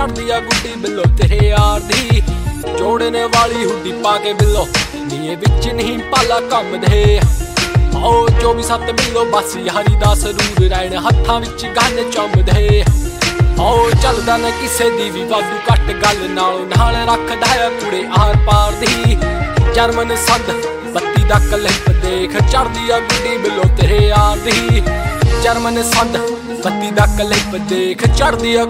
चढ़दी आ गुड्डी बिल्लो तेरे यार दी। जोड़ने वाली हुड्डी पा के बिल्लो नीए विच नहीं पाला कम दे। आओ 24/7 बिल्लो बस यारी दा सरूर रैण हत्थां विच गन चुमदे। आओ चलदा न किसे दी भी वाधू घट गल नालों नाल रखदा है कुड़े आर पार दी। जर्मन संद बत्ती दा कलिप देख चढ़दी आ गुड्डी बिल्लो तेरे यार दी। जर्मन संद बत्ती दा कलिप देख चढ़दी आ